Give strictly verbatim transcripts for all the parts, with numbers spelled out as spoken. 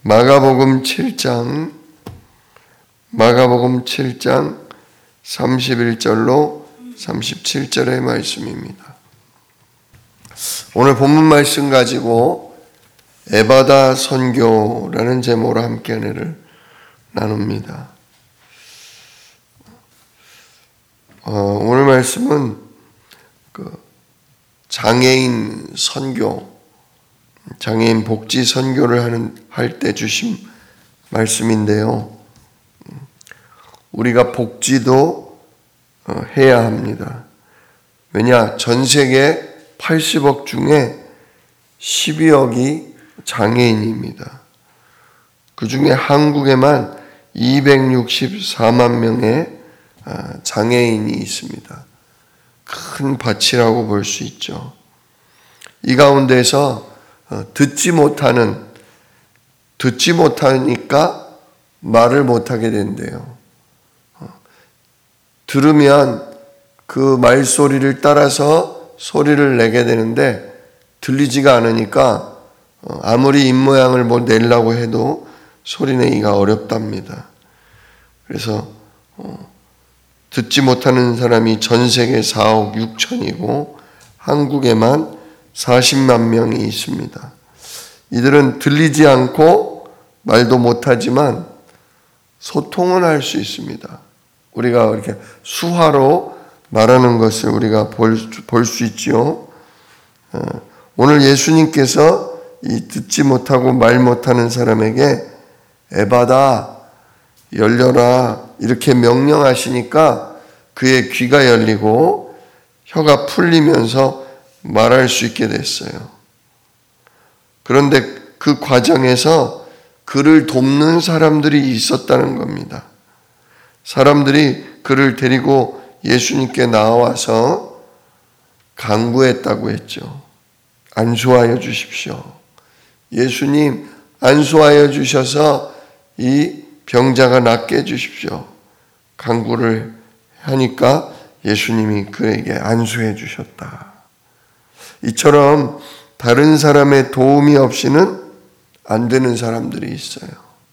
마가복음 칠 장 마가복음 칠 장 삼십일 절로 삼십칠 절의 말씀입니다. 오늘 본문 말씀 가지고 에바다 선교라는 제목으로 함께 은혜를 나눕니다. 어, 오늘 말씀은 그 장애인 선교, 장애인 복지 선교를 하는 할 때 주신 말씀인데요. 우리가 복지도 해야 합니다. 왜냐, 전 세계 팔십억 중에 십이억이 장애인입니다. 그 중에 한국에만 이백육십사만 명의 장애인이 있습니다. 큰 밭이라고 볼 수 있죠. 이 가운데서 듣지 못하는, 듣지 못하니까 말을 못하게 된대요. 들으면 그 말소리를 따라서 소리를 내게 되는데 들리지가 않으니까 아무리 입모양을 뭐 내려고 해도 소리 내기가 어렵답니다. 그래서 듣지 못하는 사람이 전 세계 사억 육천이고 한국에만 사십만 명이 있습니다. 이들은 들리지 않고 말도 못하지만 소통은 할 수 있습니다. 우리가 이렇게 수화로 말하는 것을 우리가 볼 수 있지요. 오늘 예수님께서 이 듣지 못하고 말 못하는 사람에게 에바다, 열려라 이렇게 명령하시니까 그의 귀가 열리고 혀가 풀리면서 말할 수 있게 됐어요. 그런데 그 과정에서 그를 돕는 사람들이 있었다는 겁니다. 사람들이 그를 데리고 예수님께 나와서 간구했다고 했죠. 안수하여 주십시오. 예수님, 안수하여 주셔서 이 병자가 낫게 해주십시오. 간구를 하니까 예수님이 그에게 안수해 주셨다. 이처럼 다른 사람의 도움이 없이는 안 되는 사람들이 있어요.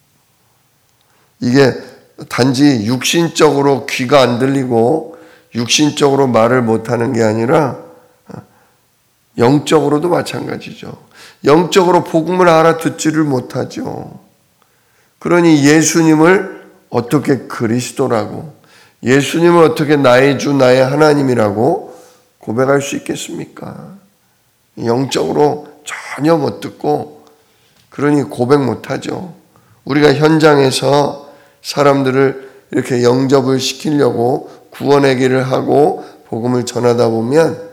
이게 단지 육신적으로 귀가 안 들리고 육신적으로 말을 못하는 게 아니라 영적으로도 마찬가지죠. 영적으로 복음을 알아듣지를 못하죠. 그러니 예수님을 어떻게 그리스도라고, 예수님을 어떻게 나의 주, 나의 하나님이라고 고백할 수 있겠습니까? 영적으로 전혀 못 듣고 그러니 고백 못하죠. 우리가 현장에서 사람들을 이렇게 영접을 시키려고 구원의 길을 하고 복음을 전하다 보면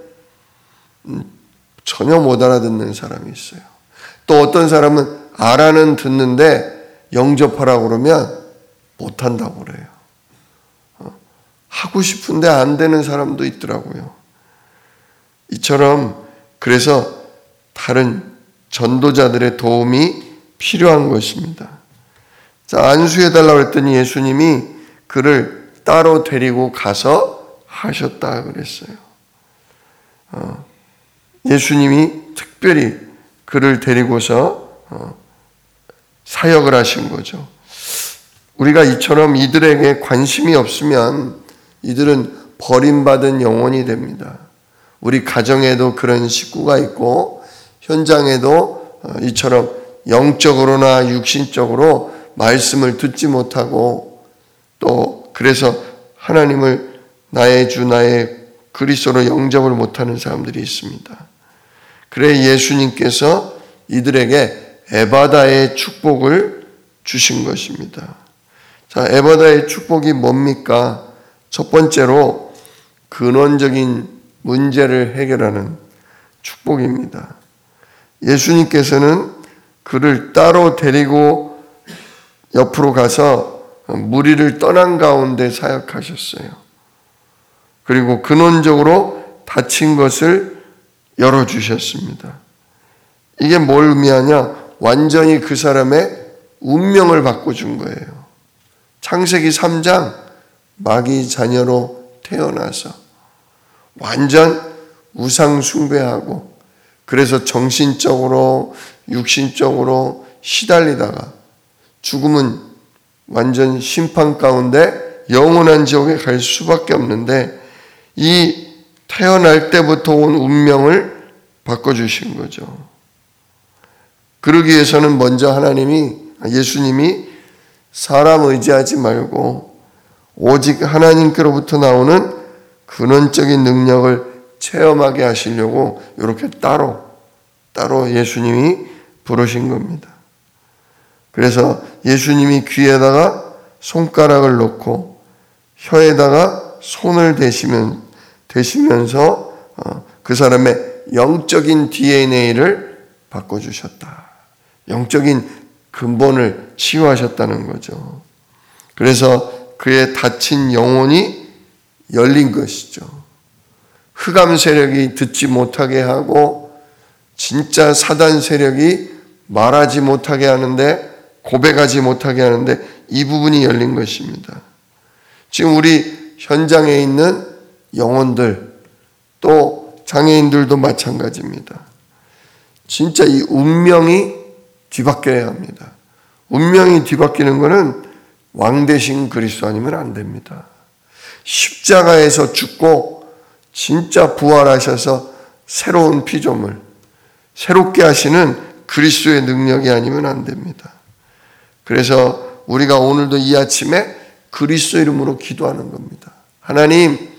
전혀 못 알아듣는 사람이 있어요. 또 어떤 사람은 알아는 듣는데 영접하라고 그러면 못한다고 그래요. 하고 싶은데 안 되는 사람도 있더라고요. 이처럼 그래서 다른 전도자들의 도움이 필요한 것입니다. 자, 안수해달라고 했더니 예수님이 그를 따로 데리고 가서 하셨다 그랬어요. 어, 예수님이 특별히 그를 데리고서 어, 사역을 하신 거죠. 우리가 이처럼 이들에게 관심이 없으면 이들은 버림받은 영혼이 됩니다. 우리 가정에도 그런 식구가 있고 현장에도 이처럼 영적으로나 육신적으로 말씀을 듣지 못하고 또 그래서 하나님을 나의 주 나의 그리스도로 영접을 못하는 사람들이 있습니다. 그래 예수님께서 이들에게 에바다의 축복을 주신 것입니다. 자, 에바다의 축복이 뭡니까? 첫 번째로 근원적인 문제를 해결하는 축복입니다. 예수님께서는 그를 따로 데리고 옆으로 가서 무리를 떠난 가운데 사역하셨어요. 그리고 근원적으로 닫힌 것을 열어주셨습니다. 이게 뭘 의미하냐? 완전히 그 사람의 운명을 바꿔준 거예요. 창세기 삼 장 마귀 자녀로 태어나서 완전 우상 숭배하고 그래서 정신적으로 육신적으로 시달리다가 죽음은 완전 심판 가운데 영원한 지옥에 갈 수밖에 없는데 이 태어날 때부터 온 운명을 바꿔주신 거죠. 그러기 위해서는 먼저 하나님이, 예수님이 사람 의지하지 말고 오직 하나님께로부터 나오는 근원적인 능력을 체험하게 하시려고 이렇게 따로 따로 예수님이 부르신 겁니다. 그래서 예수님이 귀에다가 손가락을 놓고 혀에다가 손을 대시면, 대시면서 그 사람의 영적인 디엔에이를 바꿔주셨다. 영적인 근본을 치유하셨다는 거죠. 그래서 그의 닫힌 영혼이 열린 것이죠. 흑암 세력이 듣지 못하게 하고 진짜 사단 세력이 말하지 못하게 하는데, 고백하지 못하게 하는데 이 부분이 열린 것입니다. 지금 우리 현장에 있는 영혼들, 또 장애인들도 마찬가지입니다. 진짜 이 운명이 뒤바뀌어야 합니다. 운명이 뒤바뀌는 것은 왕 대신 그리스도 아니면 안 됩니다. 십자가에서 죽고 진짜 부활하셔서 새로운 피조물, 새롭게 하시는 그리스도의 능력이 아니면 안 됩니다. 그래서 우리가 오늘도 이 아침에 그리스도 이름으로 기도하는 겁니다. 하나님,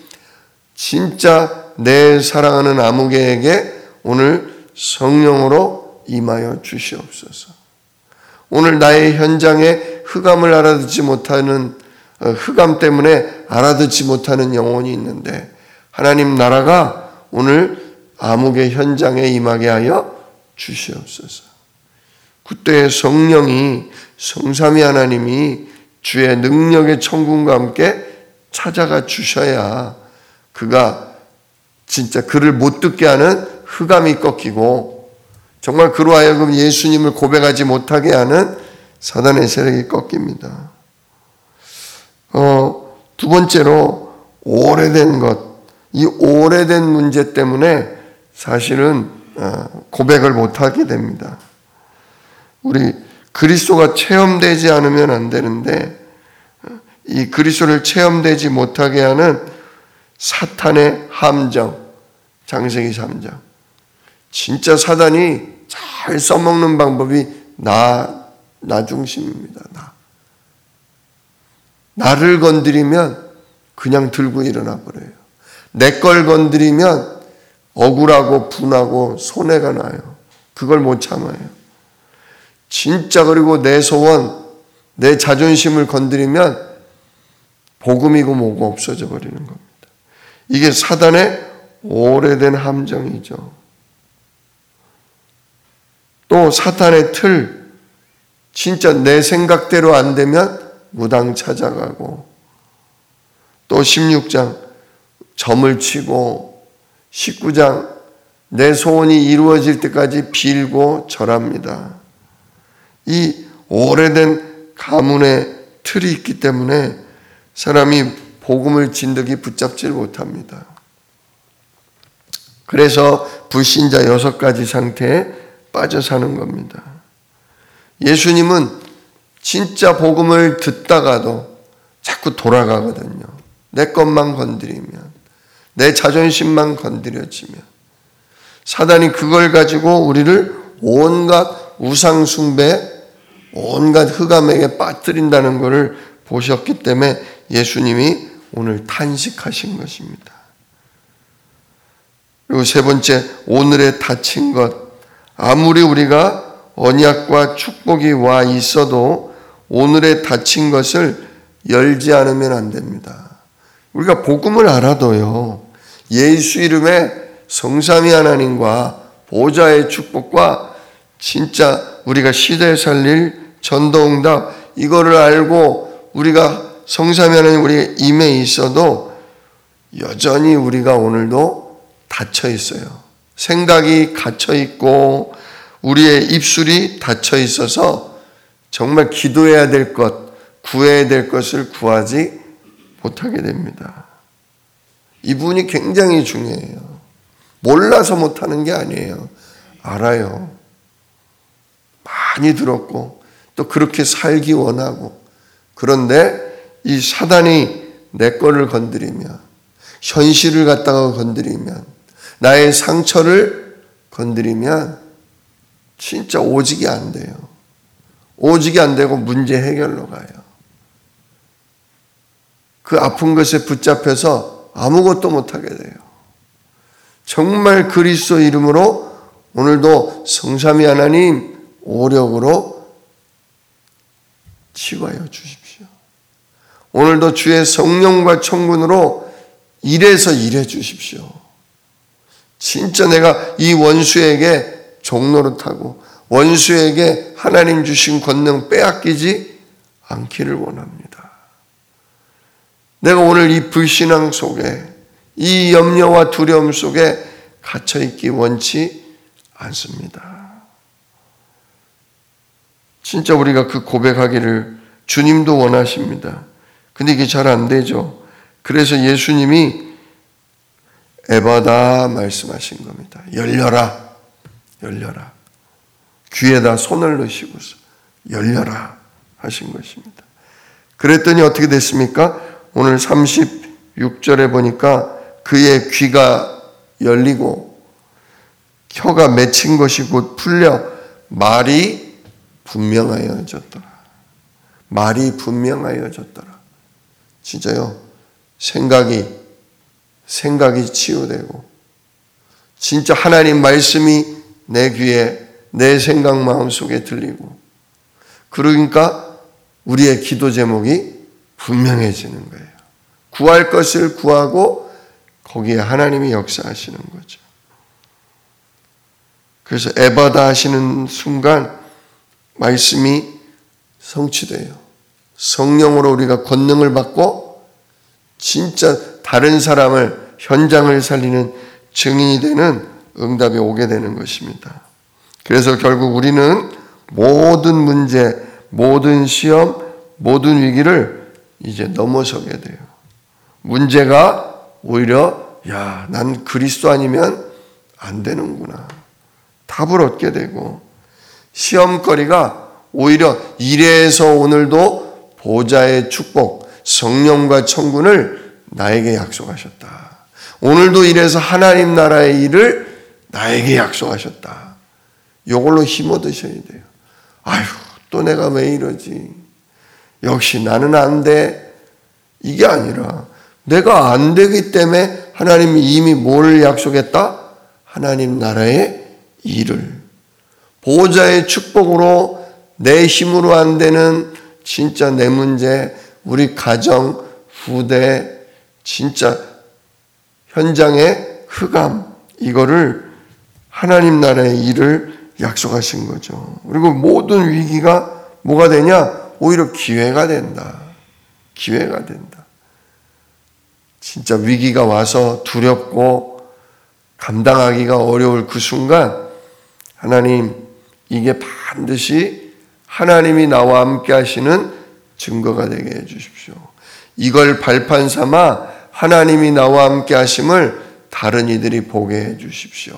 진짜 내 사랑하는 아무개에게 오늘 성령으로 임하여 주시옵소서. 오늘 나의 현장에 흑암을 알아듣지 못하는, 흑암 때문에 알아듣지 못하는 영혼이 있는데 하나님 나라가 오늘 아무개 현장에 임하게 하여 주시옵소서. 그때 성령이, 성삼위 하나님이 주의 능력의 천군과 함께 찾아가 주셔야 그가 진짜 그를 못 듣게 하는 흑암이 꺾이고 정말 그로 하여금 예수님을 고백하지 못하게 하는 사단의 세력이 꺾입니다. 어, 두 번째로 오래된 것. 이 오래된 문제 때문에 사실은 고백을 못하게 됩니다. 우리 그리스도가 체험되지 않으면 안 되는데 이 그리스도를 체험되지 못하게 하는 사탄의 함정, 창세기 삼 장. 진짜 사단이 잘 써먹는 방법이 나, 나 중심입니다. 나. 나를 건드리면 그냥 들고 일어나 버려요. 내 걸 건드리면 억울하고 분하고 손해가 나요. 그걸 못 참아요. 진짜 그리고 내 소원, 내 자존심을 건드리면 복음이고 뭐고 없어져 버리는 겁니다. 이게 사단의 오래된 함정이죠. 또 사탄의 틀, 진짜 내 생각대로 안 되면 무당 찾아가고, 또 십육 장 점을 치고, 십구 장 내 소원이 이루어질 때까지 빌고 절합니다. 이 오래된 가문의 틀이 있기 때문에 사람이 복음을 진득이 붙잡지 못합니다. 그래서 불신자 여섯 가지 상태에 빠져 사는 겁니다. 예수님은 진짜 복음을 듣다가도 자꾸 돌아가거든요. 내 것만 건드리면, 내 자존심만 건드려지면. 사단이 그걸 가지고 우리를 온갖 우상숭배, 온갖 흑암에게 빠뜨린다는 것을 보셨기 때문에 예수님이 오늘 탄식하신 것입니다. 그리고 세 번째, 오늘의 닫힌 것. 아무리 우리가 언약과 축복이 와 있어도 오늘의 닫힌 것을 열지 않으면 안 됩니다. 우리가 복음을 알아도요, 예수 이름에 성삼위 하나님과 보좌의 축복과 진짜 우리가 시대에 살릴 전도응답, 이거를 알고 우리가 성삼위 하나님 우리의 임에 있어도 여전히 우리가 오늘도 닫혀 있어요. 생각이 갇혀 있고 우리의 입술이 닫혀 있어서 정말 기도해야 될 것, 구해야 될 것을 구하지 못하게 됩니다. 이 부분이 굉장히 중요해요. 몰라서 못하는 게 아니에요. 알아요. 많이 들었고 또 그렇게 살기 원하고, 그런데 이 사단이 내 거를 건드리면, 현실을 갖다가 건드리면, 나의 상처를 건드리면 진짜 오직이 안 돼요. 오직이 안 되고 문제 해결로 가요. 그 아픈 것에 붙잡혀서 아무것도 못하게 돼요. 정말 그리스도 이름으로 오늘도 성삼위 하나님 오력으로 치유하여 주십시오. 오늘도 주의 성령과 청군으로 일해서 일해 주십시오. 진짜 내가 이 원수에게 종노릇하고 원수에게 하나님 주신 권능 빼앗기지 않기를 원합니다. 내가 오늘 이 불신앙 속에, 이 염려와 두려움 속에 갇혀있기 원치 않습니다. 진짜 우리가 그 고백하기를 주님도 원하십니다. 근데 이게 잘 안 되죠. 그래서 예수님이 에바다 말씀하신 겁니다. 열려라, 열려라. 귀에다 손을 넣으시고서 열려라 하신 것입니다. 그랬더니 어떻게 됐습니까? 오늘 삼십육 절에 보니까 그의 귀가 열리고 혀가 맺힌 것이 곧 풀려 말이 분명하여졌더라. 말이 분명하여졌더라. 진짜요. 생각이 생각이 치유되고 진짜 하나님 말씀이 내 귀에 내 생각 마음속에 들리고, 그러니까 우리의 기도 제목이 분명해지는 거예요. 구할 것을 구하고 거기에 하나님이 역사하시는 거죠. 그래서 에바다 하시는 순간 말씀이 성취돼요. 성령으로 우리가 권능을 받고 진짜 다른 사람을, 현장을 살리는 증인이 되는 응답이 오게 되는 것입니다. 그래서 결국 우리는 모든 문제, 모든 시험, 모든 위기를 이제 넘어서게 돼요. 문제가 오히려 야, 난 그리스도 아니면 안 되는구나. 답을 얻게 되고, 시험거리가 오히려 이래서 오늘도 보좌의 축복, 성령과 천군을 나에게 약속하셨다. 오늘도 이래서 하나님 나라의 일을 나에게 약속하셨다. 이걸로 힘 얻으셔야 돼요. 아휴, 또 내가 왜 이러지? 역시 나는 안 돼. 이게 아니라 내가 안 되기 때문에 하나님이 이미 뭘 약속했다? 하나님 나라의 일을. 보호자의 축복으로 내 힘으로 안 되는 진짜 내 문제, 우리 가정, 후대, 진짜 현장의 흑암, 이거를 하나님 나라의 일을 약속하신 거죠. 그리고 모든 위기가 뭐가 되냐? 오히려 기회가 된다. 기회가 된다. 진짜 위기가 와서 두렵고 감당하기가 어려울 그 순간 하나님, 이게 반드시 하나님이 나와 함께 하시는 증거가 되게 해 주십시오. 이걸 발판 삼아 하나님이 나와 함께 하심을 다른 이들이 보게 해 주십시오.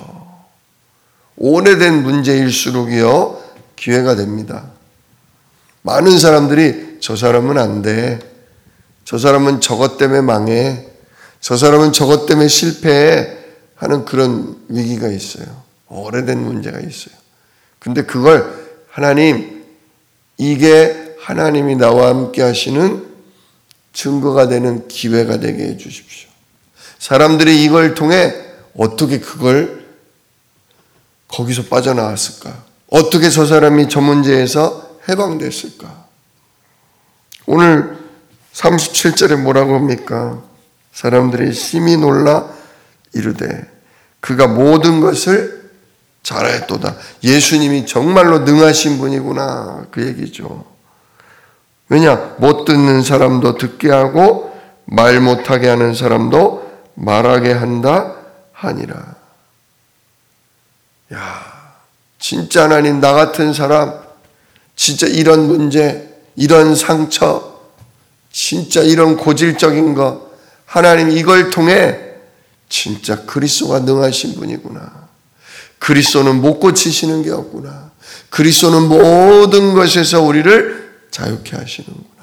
오래된 문제일수록이요, 기회가 됩니다. 많은 사람들이 저 사람은 안 돼. 저 사람은 저것 때문에 망해. 저 사람은 저것 때문에 실패해. 하는 그런 위기가 있어요. 오래된 문제가 있어요. 근데 그걸 하나님, 이게 하나님이 나와 함께 하시는 증거가 되는 기회가 되게 해 주십시오. 사람들이 이걸 통해 어떻게 그걸 거기서 빠져나왔을까? 어떻게 저 사람이 저 문제에서 해방됐을까? 오늘 삼십칠 절에 뭐라고 합니까? 사람들이 심히 놀라 이르되 그가 모든 것을 잘하였도다. 예수님이 정말로 능하신 분이구나, 그 얘기죠. 왜냐? 못 듣는 사람도 듣게 하고 말 못하게 하는 사람도 말하게 한다 하니라. 야, 진짜 하나님, 나 같은 사람, 진짜 이런 문제, 이런 상처, 진짜 이런 고질적인 거, 하나님 이걸 통해 진짜 그리스도가 능하신 분이구나. 그리스도는 못 고치시는 게 없구나. 그리스도는 모든 것에서 우리를 자유케 하시는구나.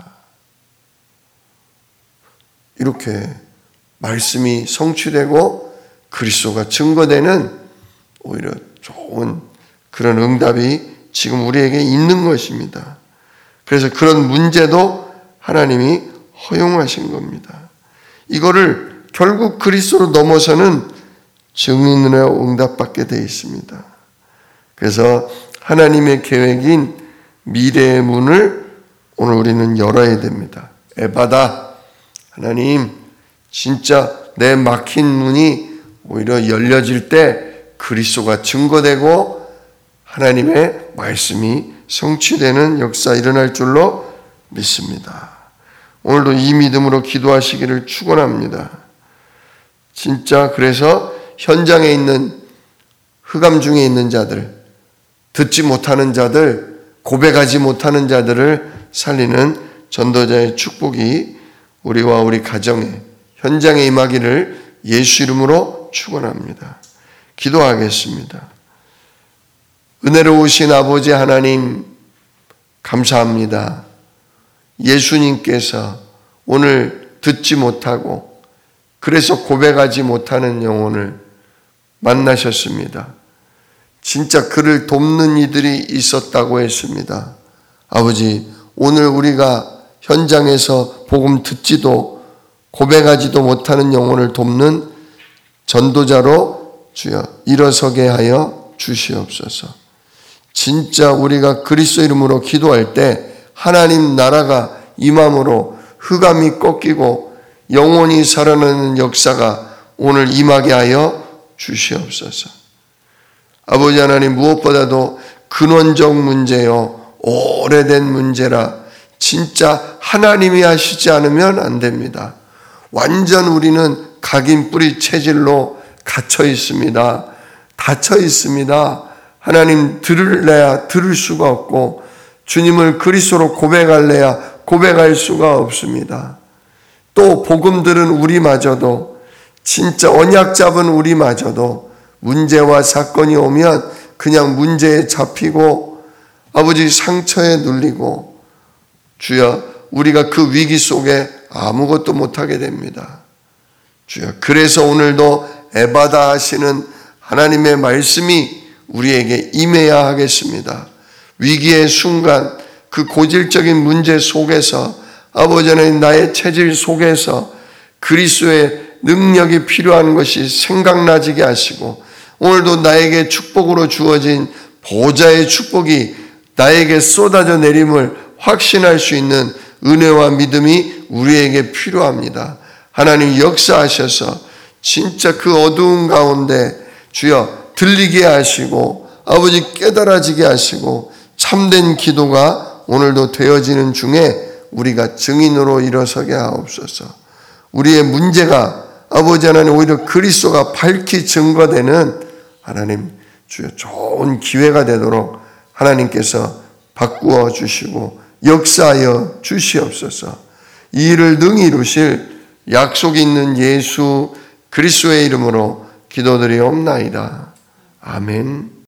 이렇게 말씀이 성취되고 그리스도가 증거되는 오히려 좋은 그런 응답이 지금 우리에게 있는 것입니다. 그래서 그런 문제도 하나님이 허용하신 겁니다. 이거를 결국 그리스도로 넘어서는 증인으로 응답받게 되어 있습니다. 그래서 하나님의 계획인 미래의 문을 오늘 우리는 열어야 됩니다. 에바다, 하나님 진짜 내 막힌 문이 오히려 열려질 때 그리스도가 증거되고 하나님의 말씀이 성취되는 역사 일어날 줄로 믿습니다. 오늘도 이 믿음으로 기도하시기를 축원합니다. 진짜 그래서 현장에 있는 흑암 중에 있는 자들, 듣지 못하는 자들, 고백하지 못하는 자들을 살리는 전도자의 축복이 우리와 우리 가정에 현장에 임하기를 예수 이름으로 축원합니다. 기도하겠습니다. 은혜로우신 아버지 하나님 감사합니다. 예수님께서 오늘 듣지 못하고 그래서 고백하지 못하는 영혼을 만나셨습니다. 진짜 그를 돕는 이들이 있었다고 했습니다. 아버지, 오늘 우리가 현장에서 복음 듣지도 고백하지도 못하는 영혼을 돕는 전도자로 주여 일어서게 하여 주시옵소서. 진짜 우리가 그리스도 이름으로 기도할 때 하나님 나라가 임함으로 흑암이 꺾이고 영원히 살아나는 역사가 오늘 임하게 하여 주시옵소서. 아버지 하나님, 무엇보다도 근원적 문제요, 오래된 문제라 진짜 하나님이 하시지 않으면 안 됩니다. 완전 우리는 각인 뿌리 체질로 갇혀 있습니다. 닫혀 있습니다. 하나님 들을래야 들을 수가 없고 주님을 그리스도로 고백할래야 고백할 수가 없습니다. 또 복음 들은 우리마저도 진짜 언약 잡은 우리마저도 문제와 사건이 오면 그냥 문제에 잡히고 아버지 상처에 눌리고 주여 우리가 그 위기 속에 아무것도 못하게 됩니다. 주여 그래서 오늘도 에바다 하시는 하나님의 말씀이 우리에게 임해야 하겠습니다. 위기의 순간 그 고질적인 문제 속에서 아버지 하나님 나의 체질 속에서 그리스도의 능력이 필요한 것이 생각나지게 하시고 오늘도 나에게 축복으로 주어진 보좌의 축복이 나에게 쏟아져 내림을 확신할 수 있는 은혜와 믿음이 우리에게 필요합니다. 하나님 역사하셔서 진짜 그 어두운 가운데 주여 들리게 하시고 아버지 깨달아지게 하시고 참된 기도가 오늘도 되어지는 중에 우리가 증인으로 일어서게 하옵소서. 우리의 문제가 아버지 하나님 오히려 그리스도가 밝히 증거되는 하나님 주여 좋은 기회가 되도록 하나님께서 바꾸어 주시고 역사하여 주시옵소서. 이 일을 능히 이루실 약속이 있는 예수 그리스도의 이름으로 기도드리옵나이다. 아멘.